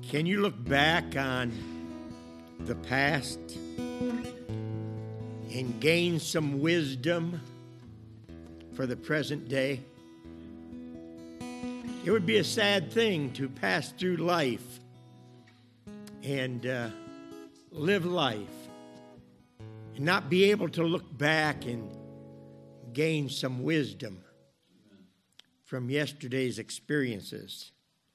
Can you look back on the past and gain some wisdom for the present day? It would be a sad thing to pass through life and live life and not be able to look back and gain some wisdom from yesterday's experiences.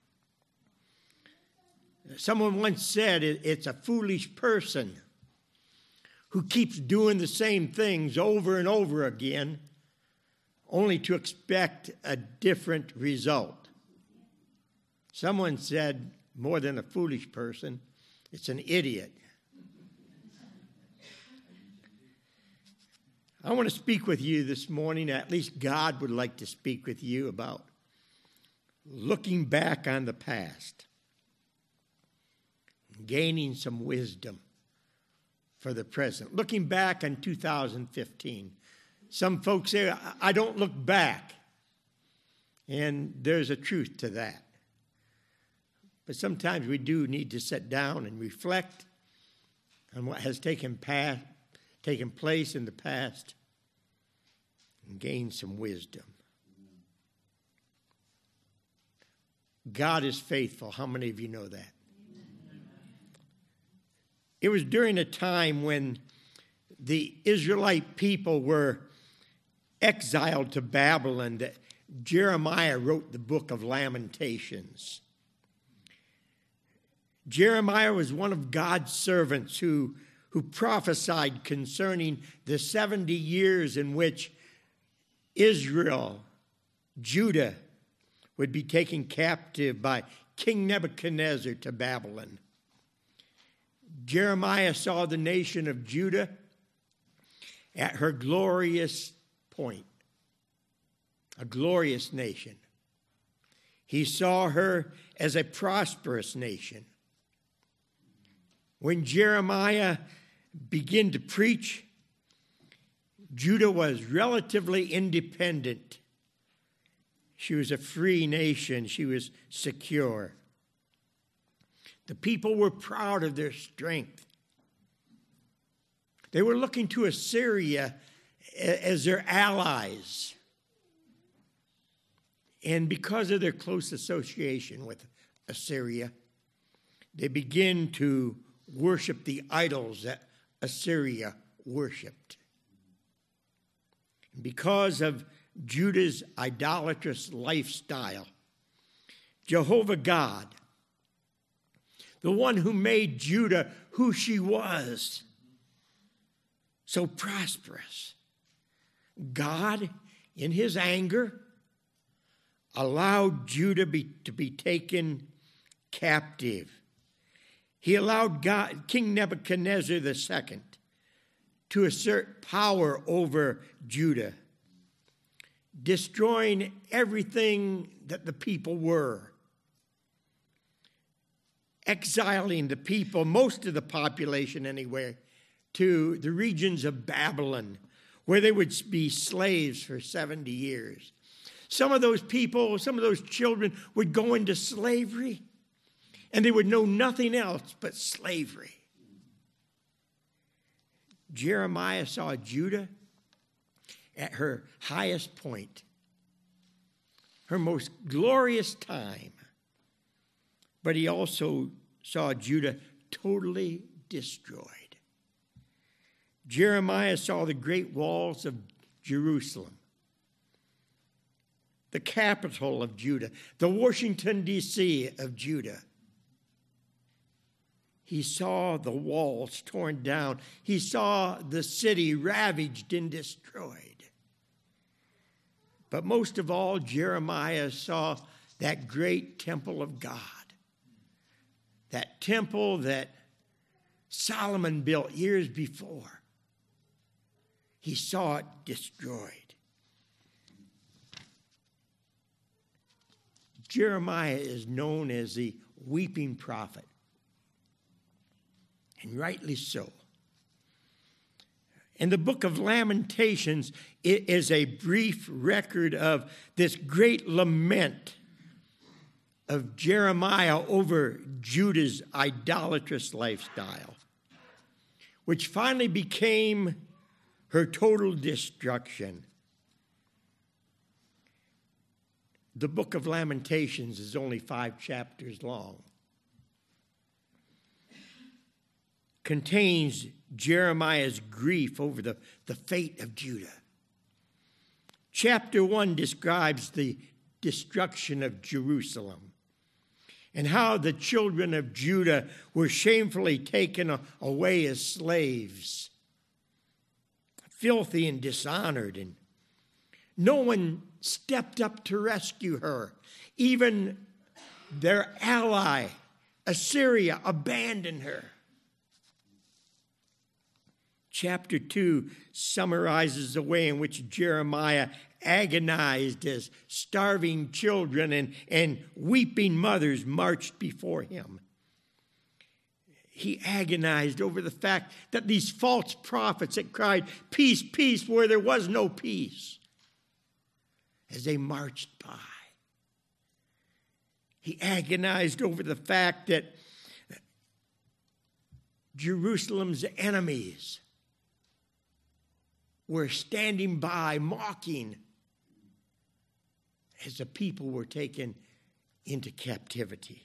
Someone once said it's a foolish person who keeps doing the same things over and over again only to expect a different result. Someone said, more than a foolish person, it's an idiot. I want to speak with you this morning, at least God would like to speak with you about looking back on the past, gaining some wisdom for the present. Looking back on 2015. Some folks say, I don't look back. And there's a truth to that. But sometimes we do need to sit down and reflect on what has taken place in the past and gain some wisdom. God is faithful. How many of you know that? It was during a time when the Israelite people were exiled to Babylon that Jeremiah wrote the book of Lamentations. Jeremiah was one of God's servants who prophesied concerning the 70 years in which Israel, Judah, would be taken captive by King Nebuchadnezzar to Babylon. Jeremiah saw the nation of Judah at her glorious point, a glorious nation. He saw her as a prosperous nation. When Jeremiah began to preach, Judah was relatively independent. She was a free nation. She was secure. The people were proud of their strength. They were looking to Assyria as their allies. And because of their close association with Assyria, they begin to worship the idols that Assyria worshipped. And because of Judah's idolatrous lifestyle, Jehovah God, the one who made Judah who she was, so prosperous, God, in his anger, allowed Judah to be taken captive. He allowed King Nebuchadnezzar II to assert power over Judah, destroying everything that the people were, exiling the people, most of the population anyway, to the regions of Babylon, where they would be slaves for 70 years. Some of those people, some of those children would go into slavery, and they would know nothing else but slavery. Jeremiah saw Judah at her highest point, her most glorious time. But he also saw Judah totally destroyed. Jeremiah saw the great walls of Jerusalem, the capital of Judah, the Washington, D.C. of Judah. He saw the walls torn down. He saw the city ravaged and destroyed. But most of all, Jeremiah saw that great temple of God, that temple that Solomon built years before. He saw it destroyed. Jeremiah is known as the weeping prophet, and rightly so. And the book of Lamentations is a brief record of this great lament of Jeremiah over Judah's idolatrous lifestyle, which finally became her total destruction. The book of Lamentations is only 5 chapters long. Contains Jeremiah's grief over the fate of Judah. Chapter 1 describes the destruction of Jerusalem and how the children of Judah were shamefully taken away as slaves, filthy and dishonored, and no one stepped up to rescue her. Even their ally, Assyria, abandoned her. Chapter 2 summarizes the way in which Jeremiah agonized as starving children and weeping mothers marched before him. He agonized over the fact that these false prophets that cried, "Peace, peace," where there was no peace, as they marched by. He agonized over the fact that Jerusalem's enemies were standing by, mocking, as the people were taken into captivity.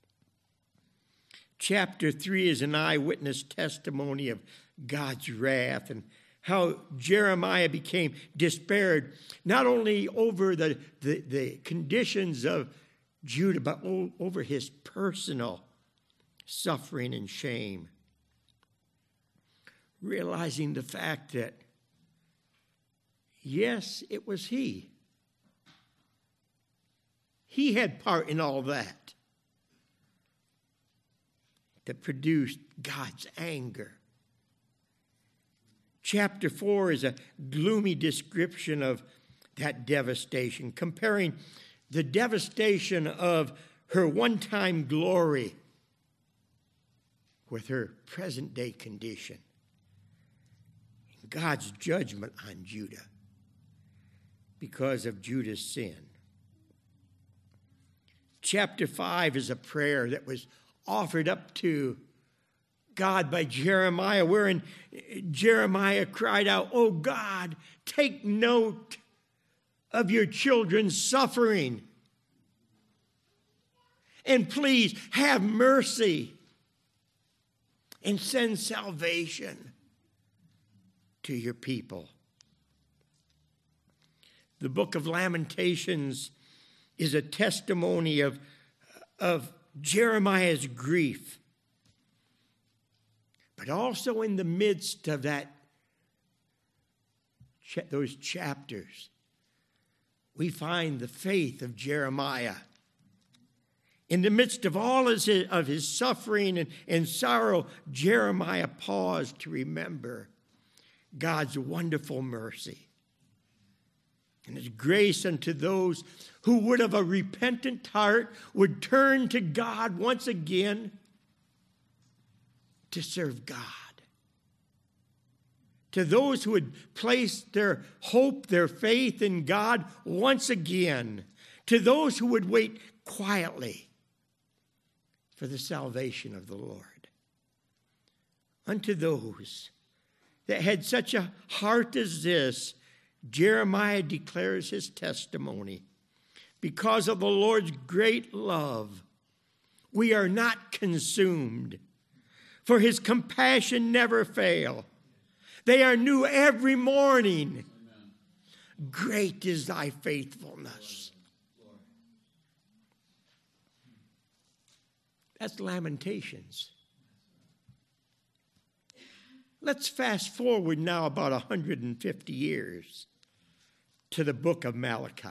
Chapter 3 is an eyewitness testimony of God's wrath and how Jeremiah became despaired, not only over the conditions of Judah, but over his personal suffering and shame. Realizing the fact that, yes, it was he. He had part in all that produced God's anger. Chapter 4 is a gloomy description of that devastation, comparing the devastation of her one-time glory with her present-day condition. God's judgment on Judah because of Judah's sin. Chapter 5 is a prayer that was offered up to God by Jeremiah, wherein Jeremiah cried out, "Oh God, take note of your children's suffering, and please have mercy and send salvation to your people." The book of Lamentations is a testimony of Jeremiah's grief. But also in the midst of those chapters, we find the faith of Jeremiah. In the midst of all of his suffering and sorrow, Jeremiah paused to remember God's wonderful mercy and his grace unto those who would have a repentant heart, would turn to God once again to serve God. To those who would place their hope, their faith in God once again. To those who would wait quietly for the salvation of the Lord. Unto those that had such a heart as this, Jeremiah declares his testimony. Because of the Lord's great love, we are not consumed, for his compassion never fail. They are new every morning. Amen. Great is thy faithfulness. That's Lamentations. Let's fast forward now about 150 years to the book of Malachi.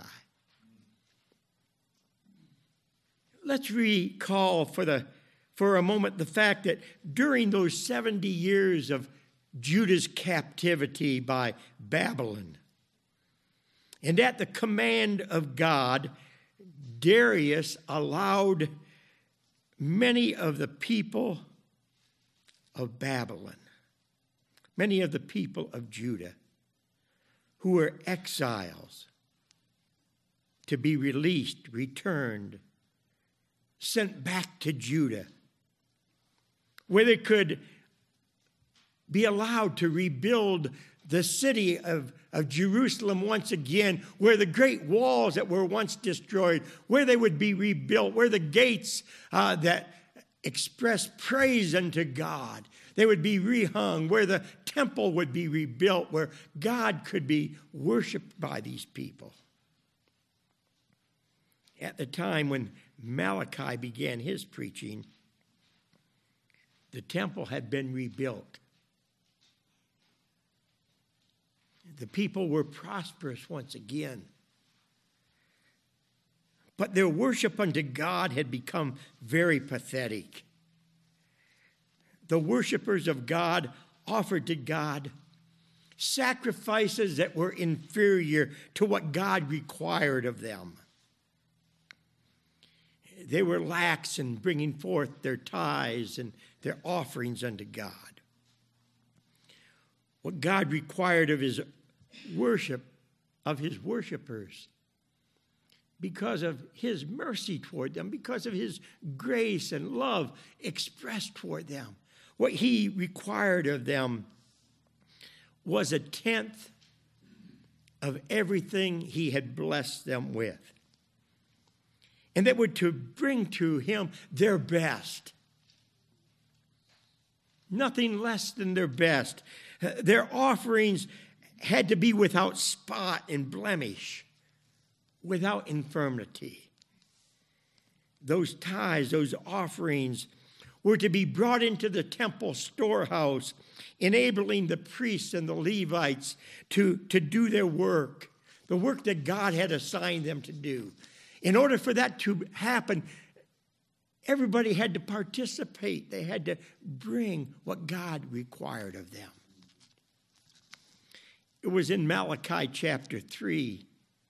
Let's recall for a moment the fact that during those 70 years of Judah's captivity by Babylon, and at the command of God, Darius allowed many of the people of Babylon, many of the people of Judah who were exiles, to be released, returned sent back to Judah, where they could be allowed to rebuild the city of Jerusalem once again, where the great walls that were once destroyed, where they would be rebuilt, where the gates that express praise unto God, they would be rehung, where the temple would be rebuilt, where God could be worshiped by these people. At the time when Malachi began his preaching, the temple had been rebuilt. The people were prosperous once again. But their worship unto God had become very pathetic. The worshipers of God offered to God sacrifices that were inferior to what God required of them. They were lax in bringing forth their tithes and their offerings unto God. What God required of his worship, of his worshipers, because of his mercy toward them, because of his grace and love expressed toward them. What he required of them was 1/10 of everything he had blessed them with. And they were to bring to him their best. Nothing less than their best. Their offerings had to be without spot and blemish, without infirmity. Those tithes, those offerings, were to be brought into the temple storehouse, enabling the priests and the Levites to do their work, the work that God had assigned them to do. In order for that to happen, everybody had to participate. They had to bring what God required of them. It was in Malachi chapter 3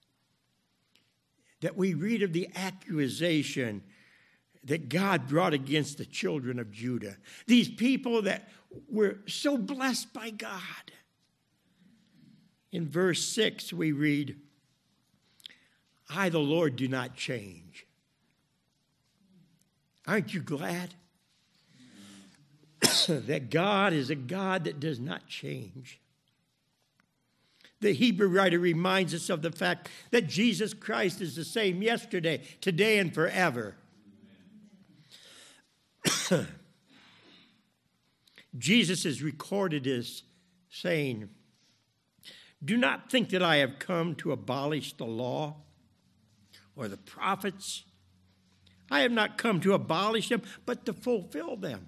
that we read of the accusation that God brought against the children of Judah. These people that were so blessed by God. In verse 6 we read, I, the Lord, do not change. Aren't you glad that God is a God that does not change? The Hebrew writer reminds us of the fact that Jesus Christ is the same yesterday, today, and forever. Jesus is recorded as saying, do not think that I have come to abolish the law or the prophets. I have not come to abolish them, but to fulfill them.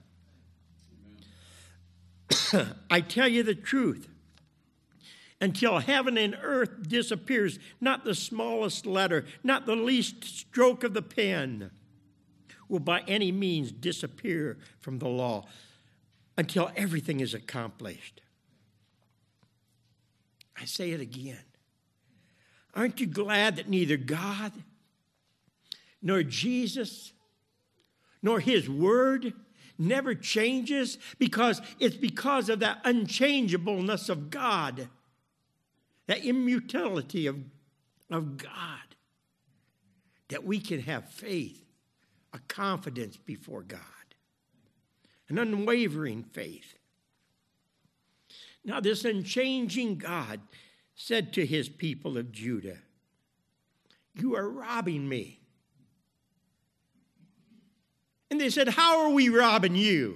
I tell you the truth. Until heaven and earth disappears, not the smallest letter, not the least stroke of the pen will by any means disappear from the law until everything is accomplished. I say it again. Aren't you glad that neither God nor Jesus nor his word never changes? Because it's because of that unchangeableness of God, that immutability of God, that we can have faith, a confidence before God, an unwavering faith. Now, this unchanging God said to his people of Judah, you are robbing me. And they said, how are we robbing you?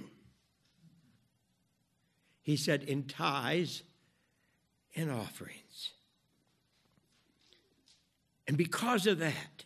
He said, in tithes and offerings. And because of that,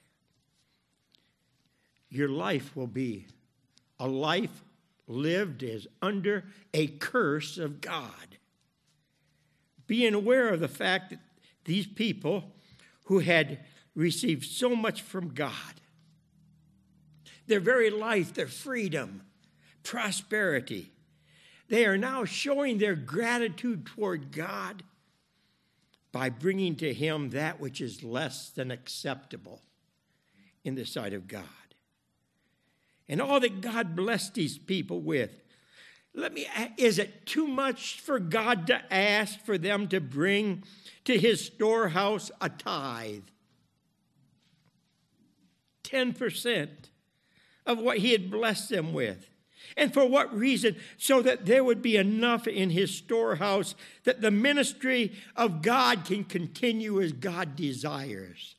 your life will be a life lived as under a curse of God. Being aware of the fact that these people who had received so much from God, their very life, their freedom, prosperity, they are now showing their gratitude toward God by bringing to him that which is less than acceptable in the sight of God. And all that God blessed these people with, is it too much for God to ask for them to bring to his storehouse a tithe? 10% of what he had blessed them with. And for what reason? So that there would be enough in his storehouse that the ministry of God can continue as God desires.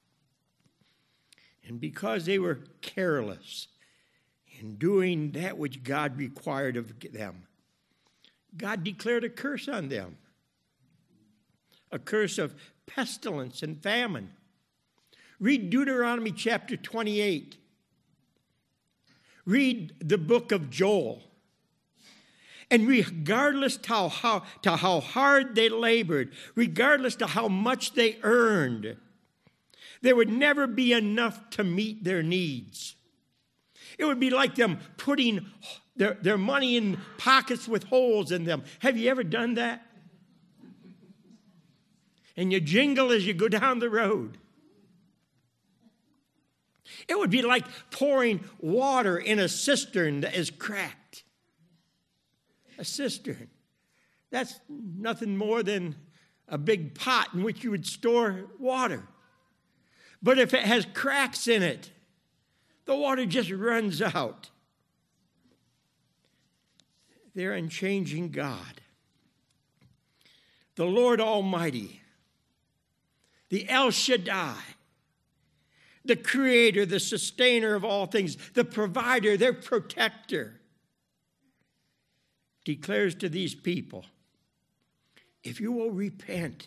And because they were careless in doing that which God required of them, God declared a curse on them. A curse of pestilence and famine. Read Deuteronomy chapter 28. Read the book of Joel. And regardless to how hard they labored, regardless to how much they earned, there would never be enough to meet their needs. It would be like them putting their money in pockets with holes in them. Have you ever done that? And you jingle as you go down the road. It would be like pouring water in a cistern that is cracked. A cistern. That's nothing more than a big pot in which you would store water. But if it has cracks in it, the water just runs out. They're unchanging God. The Lord Almighty, the El Shaddai, the creator, the sustainer of all things, the provider, their protector, declares to these people, if you will repent,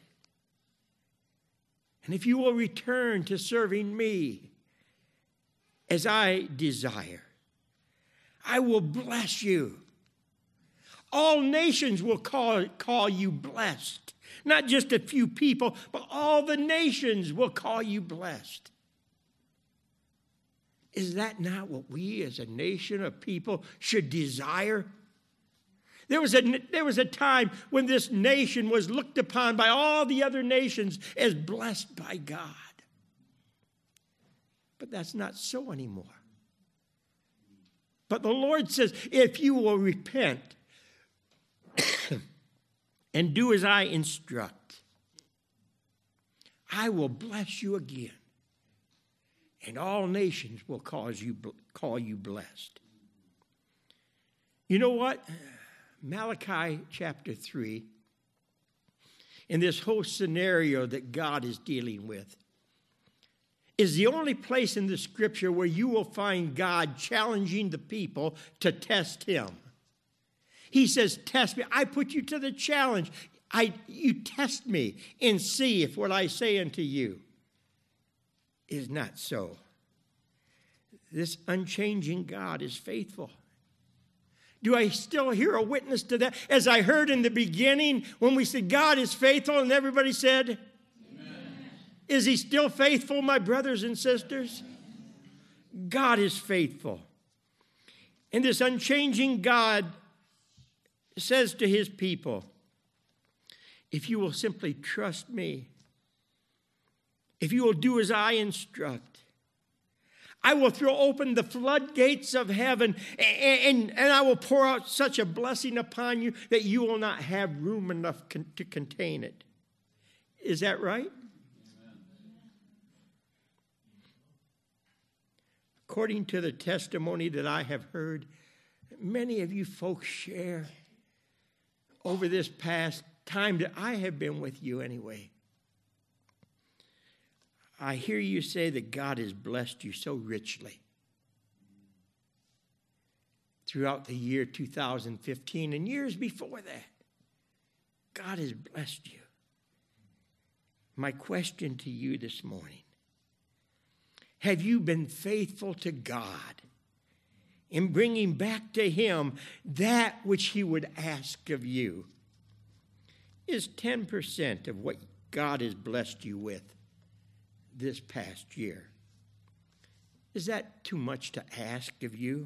and if you will return to serving me as I desire, I will bless you. All nations will call you blessed. Not just a few people, but all the nations will call you blessed. Is that not what we as a nation of people should desire? There was a time when this nation was looked upon by all the other nations as blessed by God. But that's not so anymore. But the Lord says, if you will repent and do as I instruct, I will bless you again. And all nations will call you blessed. You know what? Malachi chapter 3, in this whole scenario that God is dealing with, is the only place in the scripture where you will find God challenging the people to test him. He says, test me. I put you to the challenge. You test me and see if what I say unto you is not so. This unchanging God is faithful. Do I still hear a witness to that? As I heard in the beginning when we said God is faithful and everybody said, amen. Is he still faithful, my brothers and sisters? God is faithful. And this unchanging God says to his people, if you will simply trust me, if you will do as I instruct, I will throw open the floodgates of heaven and I will pour out such a blessing upon you that you will not have room enough to contain it. Is that right? Amen. According to the testimony that I have heard, many of you folks share over this past time that I have been with you anyway. I hear you say that God has blessed you so richly throughout the year 2015 and years before that. God has blessed you. My question to you this morning, have you been faithful to God in bringing back to him that which he would ask of you? Is 10% of what God has blessed you with this past year, is that too much to ask of you?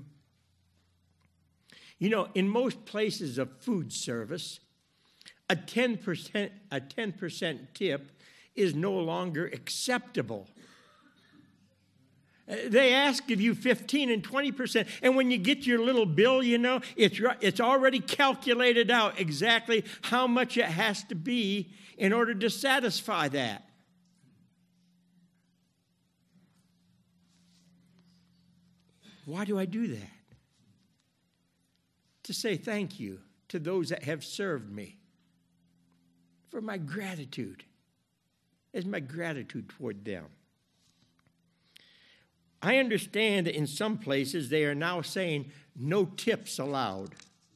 You know, in most places of food service, a 10% tip is no longer acceptable. They ask of you 15 and 20%, and when you get your little bill, you know, it's already calculated out exactly how much it has to be in order to satisfy that. Why do I do that? To say thank you to those that have served me. For my gratitude. Is my gratitude toward them. I understand that in some places they are now saying no tips allowed.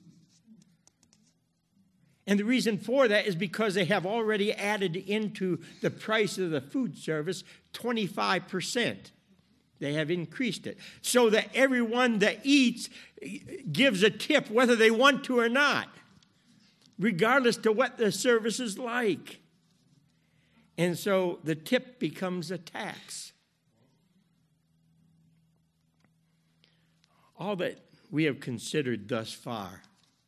And the reason for that is because they have already added into the price of the food service 25%. They have increased it. So that everyone that eats gives a tip whether they want to or not, regardless to what the service is like. And so the tip becomes a tax. All that we have considered thus far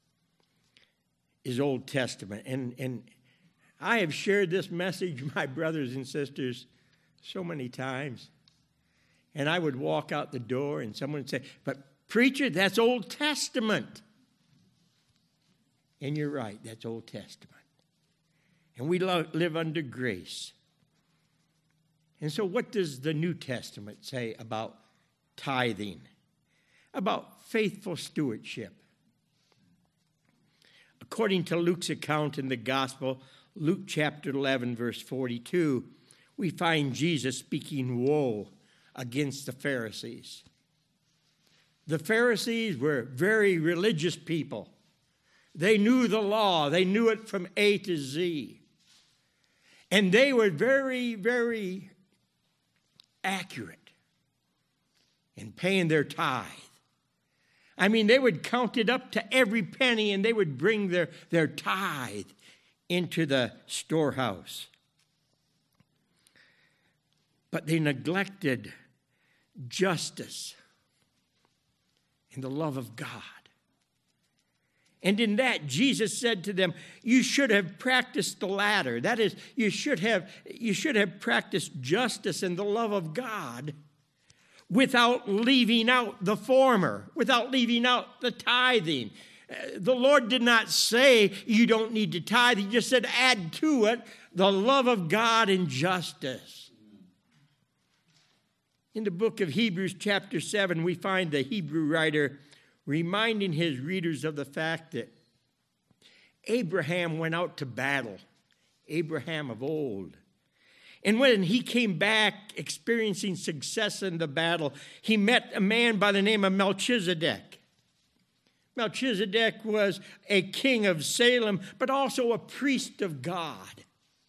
is Old Testament. And I have shared this message, my brothers and sisters, so many times. And I would walk out the door and someone would say, but preacher, that's Old Testament. And you're right, that's Old Testament. And we live under grace. And so what does the New Testament say about tithing? About faithful stewardship? According to Luke's account in the Gospel, Luke chapter 11, verse 42, we find Jesus speaking woe against the Pharisees. The Pharisees were very religious people. They knew the law. They knew it from A to Z. And they were very, very accurate in paying their tithe. I mean, they would count it up to every penny, and they would bring their tithe into the storehouse. But they neglected justice and the love of God. And in that, Jesus said to them, you should have practiced the latter. That is, you should have practiced justice and the love of God without leaving out the former, without leaving out the tithing. The Lord did not say you don't need to tithe. He just said add to it the love of God and justice. In the book of Hebrews chapter 7, we find the Hebrew writer reminding his readers of the fact that Abraham went out to battle, Abraham of old. And when he came back experiencing success in the battle, he met a man by the name of Melchizedek. Melchizedek was a king of Salem, but also a priest of God.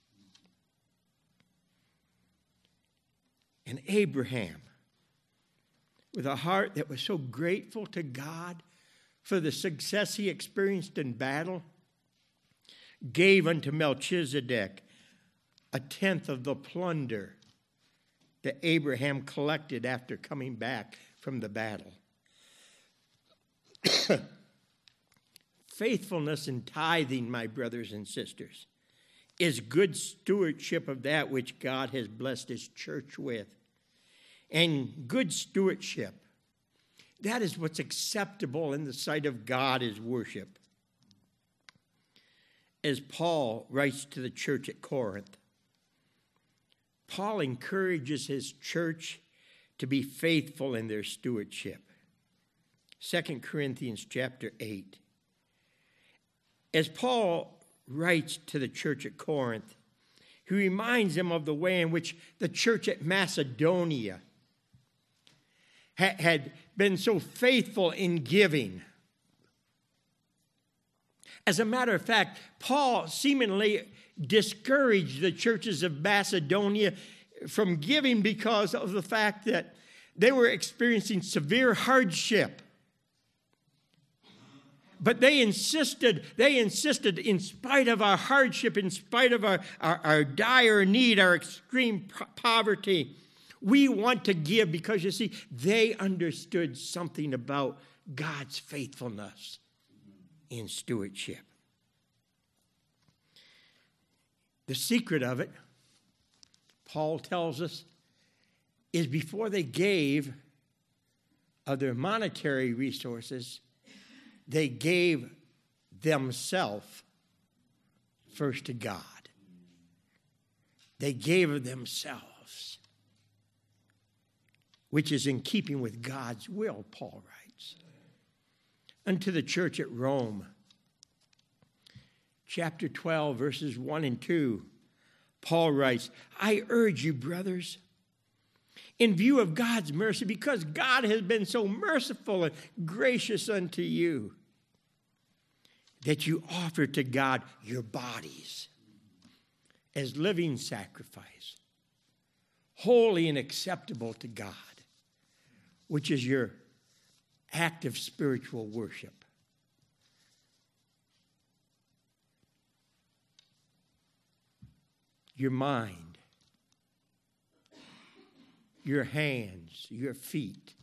And Abraham, with a heart that was so grateful to God for the success he experienced in battle, gave unto Melchizedek a tenth of the plunder that Abraham collected after coming back from the battle. Faithfulness in tithing, my brothers and sisters, is good stewardship of that which God has blessed his church with. And good stewardship, that is what's acceptable in the sight of God is worship. As Paul writes to the church at Corinth, Paul encourages his church to be faithful in their stewardship. 2 Corinthians chapter 8. As Paul writes to the church at Corinth, he reminds them of the way in which the church at Macedonia had been so faithful in giving. As a matter of fact, Paul seemingly discouraged the churches of Macedonia from giving because of the fact that they were experiencing severe hardship. But they insisted, in spite of our hardship, in spite of our dire need, our extreme poverty, we want to give because, you see, they understood something about God's faithfulness in stewardship. The secret of it, Paul tells us, is before they gave of their monetary resources, they gave themselves first to God. They gave of themselves. which is in keeping with God's will, Paul writes. Unto the church at Rome, chapter 12, verses 1 and 2, Paul writes, I urge you, brothers, in view of God's mercy, because God has been so merciful and gracious unto you, that you offer to God your bodies as living sacrifice, holy and acceptable to God, which is your act of spiritual worship. Your mind, your hands, your feet,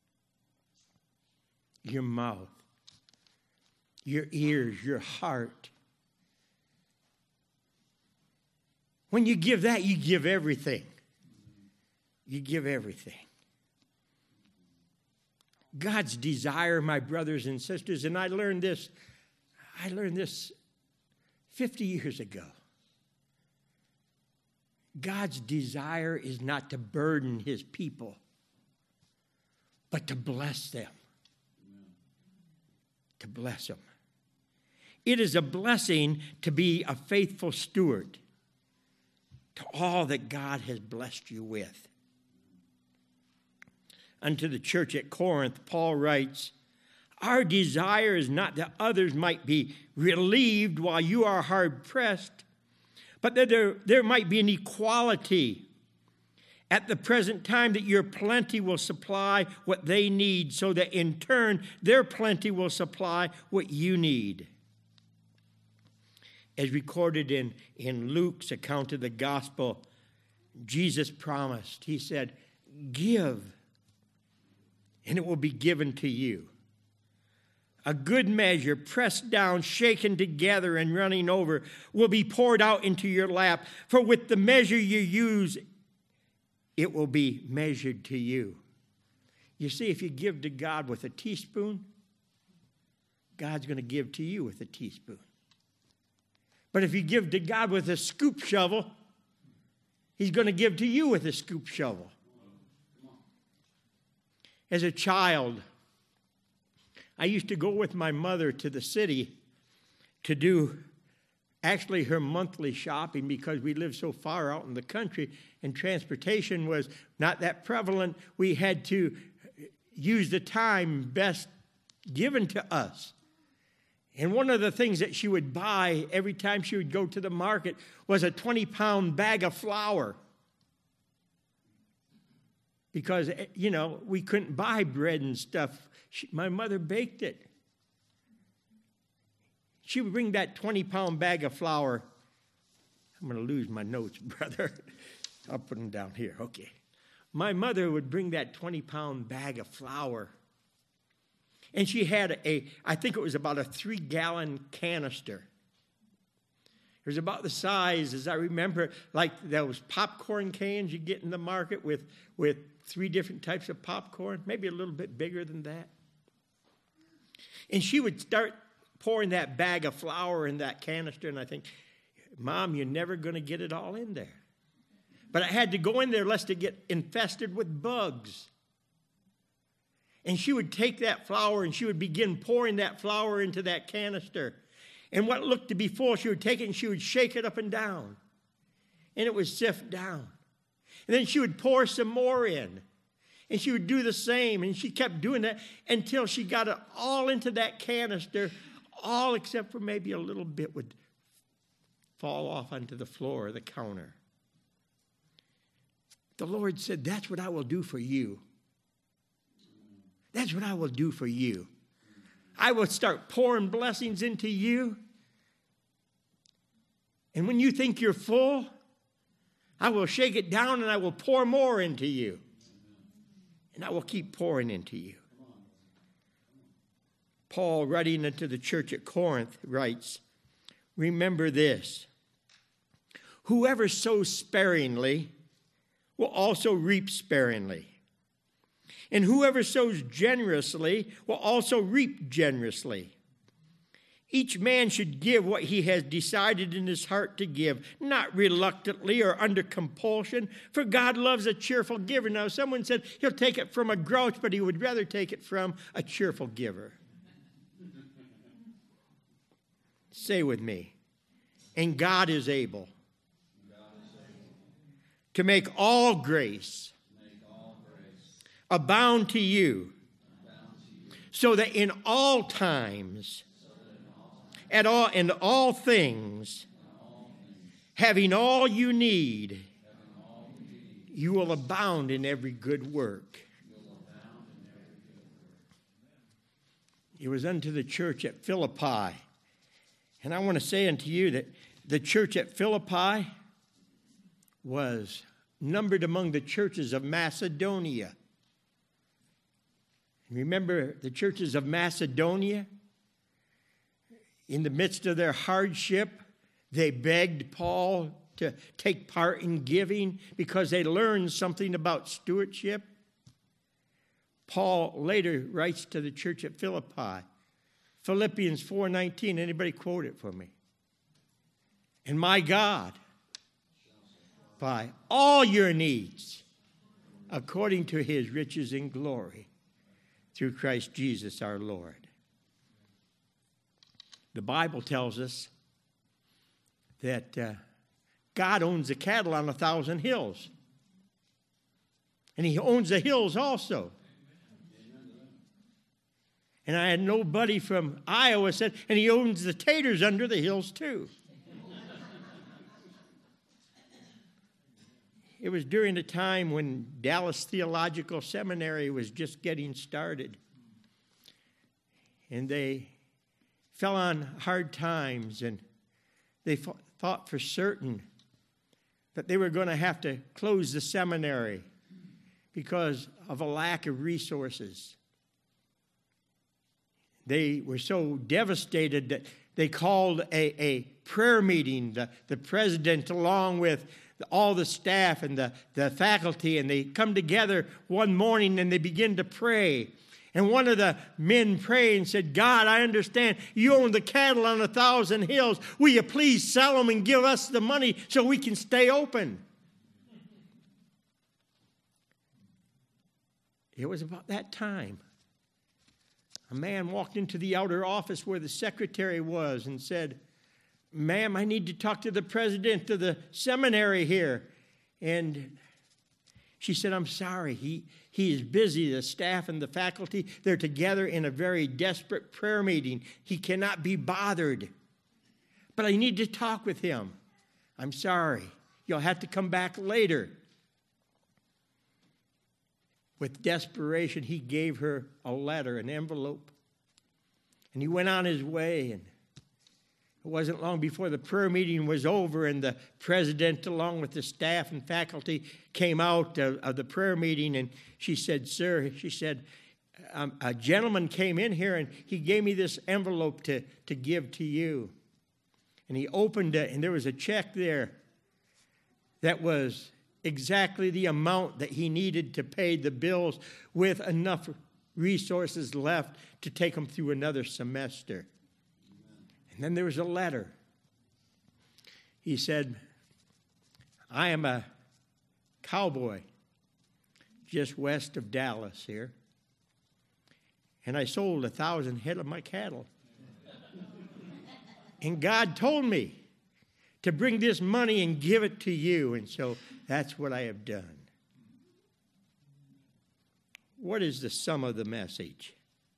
your mouth, your ears, your heart. When you give that, you give everything. You give everything. God's desire, my brothers and sisters, and I learned this 50 years ago. God's desire is not to burden his people, but to bless them. To bless them. It is a blessing to be a faithful steward to all that God has blessed you with. Unto the church at Corinth, Paul writes, our desire is not that others might be relieved while you are hard pressed, but that there might be an equality at the present time, that your plenty will supply what they need, so that in turn their plenty will supply what you need. As recorded in Luke's account of the gospel, Jesus promised, he said, give, and it will be given to you. A good measure, pressed down, shaken together, and running over, will be poured out into your lap. For with the measure you use, it will be measured to you. You see, if you give to God with a teaspoon, God's going to give to you with a teaspoon. But if you give to God with a scoop shovel, he's going to give to you with a scoop shovel. As a child, I used to go with my mother to the city to do actually her monthly shopping, because we lived so far out in the country and transportation was not that prevalent. We had to use the time best given to us. And one of the things that she would buy every time she would go to the market was a 20-pound bag of flour. Because, we couldn't buy bread and stuff. My mother baked it. She would bring that 20-pound bag of flour. I'm going to lose my notes, brother. I'll put them down here. Okay. My mother would bring that 20-pound bag of flour. And she had I think it was about a 3-gallon canister. It was about the size, as I remember, like those popcorn cans you get in the market with 3 different types of popcorn, maybe a little bit bigger than that. And she would start pouring that bag of flour in that canister, and I think, Mom, you're never going to get it all in there. But I had to go in there lest it get infested with bugs. And she would take that flour and she would begin pouring that flour into that canister. And what looked to be full, she would take it and she would shake it up and down. And it would sift down. And then she would pour some more in. And she would do the same. And she kept doing that until she got it all into that canister, all except for maybe a little bit would fall off onto the floor or the counter. The Lord said, that's what I will do for you. That's what I will do for you. I will start pouring blessings into you. And when you think you're full, I will shake it down and I will pour more into you. And I will keep pouring into you. Paul, writing into the church at Corinth, writes, remember this. Whoever sows sparingly will also reap sparingly. And whoever sows generously will also reap generously. Each man should give what he has decided in his heart to give, not reluctantly or under compulsion, for God loves a cheerful giver. Now, someone said he'll take it from a grouch, but he would rather take it from a cheerful giver. Say with me, and God is able to make all grace abound to you, so that in all times, in all things, having all you need, you will abound in every good work. It was unto the church at Philippi. And I want to say unto you that the church at Philippi was numbered among the churches of Macedonia. Remember the churches of Macedonia? In the midst of their hardship, they begged Paul to take part in giving because they learned something about stewardship. Paul later writes to the church at Philippi, Philippians 4:19. Anybody quote it for me? And my God, by all your needs, according to his riches in glory, through Christ Jesus our Lord. The Bible tells us that God owns the cattle on 1,000 hills. And he owns the hills also. And I had no buddy from Iowa said, and he owns the taters under the hills too. It was during the time when Dallas Theological Seminary was just getting started. And they fell on hard times, and they thought for certain that they were going to have to close the seminary because of a lack of resources. They were so devastated that they called a prayer meeting, the president along with all the staff and the faculty, and they come together one morning and they begin to pray. And one of the men prayed and said, God, I understand you own the cattle on 1,000 hills. Will you please sell them and give us the money so we can stay open? It was about that time. A man walked into the outer office where the secretary was and said, ma'am, I need to talk to the president of the seminary here. And she said, I'm sorry. He is busy. The staff and the faculty, they're together in a very desperate prayer meeting. He cannot be bothered. But I need to talk with him. I'm sorry. You'll have to come back later. With desperation, he gave her a letter, an envelope. And he went on his way. And it wasn't long before the prayer meeting was over and the president, along with the staff and faculty, came out of the prayer meeting. And she said, sir, she said, a gentleman came in here and he gave me this envelope to give to you. And he opened it, and there was a check there that was exactly the amount that he needed to pay the bills with enough resources left to take him through another semester. And then there was a letter. He said, I am a cowboy just west of Dallas here, and I sold 1,000 head of my cattle. And God told me to bring this money and give it to you, and so that's what I have done. What is the sum of the message?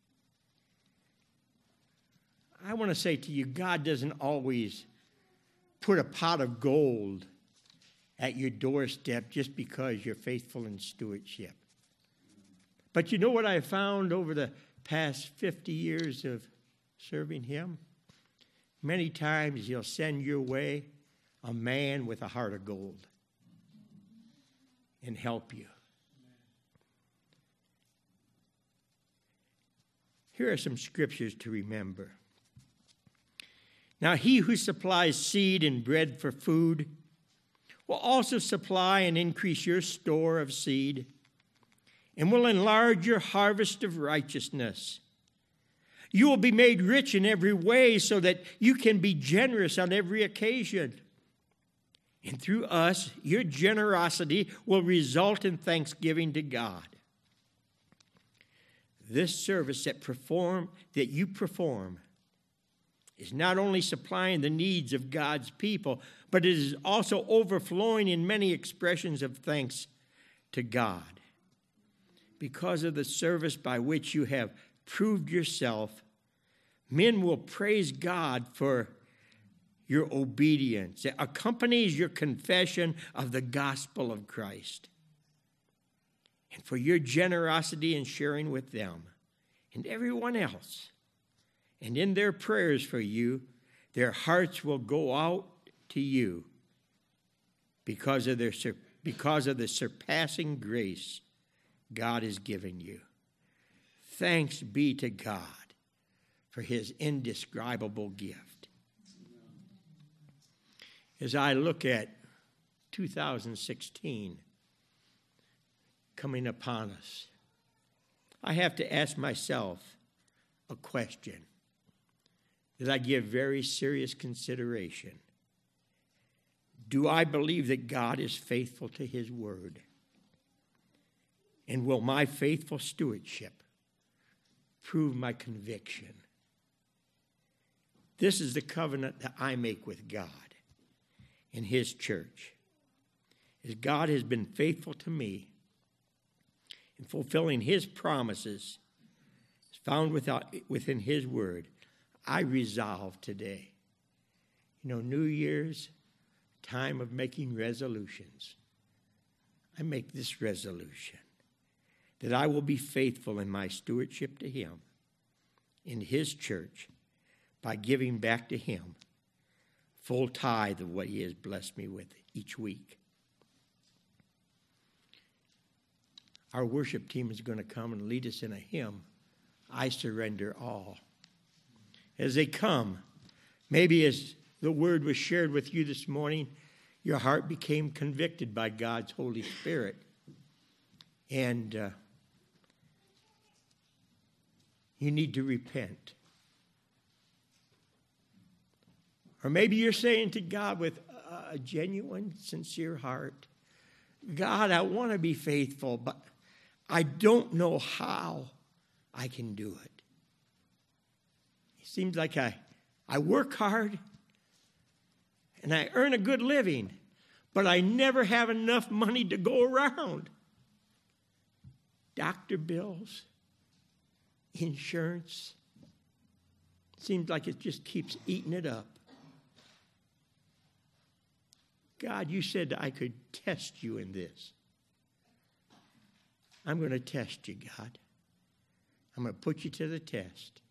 I want to say to you, God doesn't always put a pot of gold at your doorstep just because you're faithful in stewardship. But you know what I found over the past 50 years of serving him? Many times he'll send your way a man with a heart of gold and help you. Here are some scriptures to remember. Now, he who supplies seed and bread for food will also supply and increase your store of seed and will enlarge your harvest of righteousness. You will be made rich in every way so that you can be generous on every occasion. And through us, your generosity will result in thanksgiving to God. This service that you perform is not only supplying the needs of God's people, but it is also overflowing in many expressions of thanks to God. Because of the service by which you have proved yourself, men will praise God for your obedience that accompanies your confession of the gospel of Christ, and for your generosity in sharing with them and everyone else. And in their prayers for you, their hearts will go out to you because of the surpassing grace God has given you. Thanks be to God for his indescribable gift. As I look at 2016 coming upon us, I have to ask myself a question that I give very serious consideration. Do I believe that God is faithful to his word? And will my faithful stewardship prove my conviction? This is the covenant that I make with God in his church. As God has been faithful to me in fulfilling his promises found within his word, I resolve today. New Year's, time of making resolutions. I make this resolution that I will be faithful in my stewardship to him, in his church, by giving back to him full tithe of what he has blessed me with each week. Our worship team is going to come and lead us in a hymn, I Surrender All. As they come, maybe as the word was shared with you this morning, your heart became convicted by God's Holy Spirit. And you need to repent. Or maybe you're saying to God with a genuine, sincere heart, God, I want to be faithful, but I don't know how I can do it. It seems like I work hard and I earn a good living, but I never have enough money to go around. Doctor bills, insurance, seems like it just keeps eating it up. God, you said that I could test you in this. I'm going to test you, God. I'm going to put you to the test.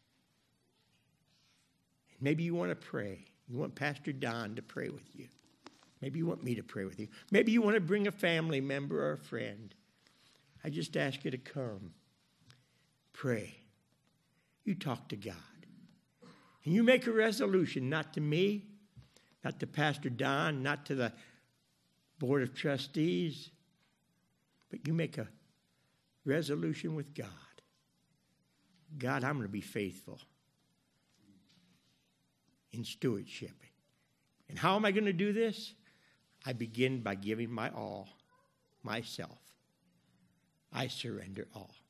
Maybe you want to pray. You want Pastor Don to pray with you. Maybe you want me to pray with you. Maybe you want to bring a family member or a friend. I just ask you to come. Pray. You talk to God. And you make a resolution, not to me, not to Pastor Don, not to the Board of Trustees, but you make a resolution with God. God, I'm going to be faithful in stewardship. And how am I going to do this? I begin by giving my all, myself. I surrender all.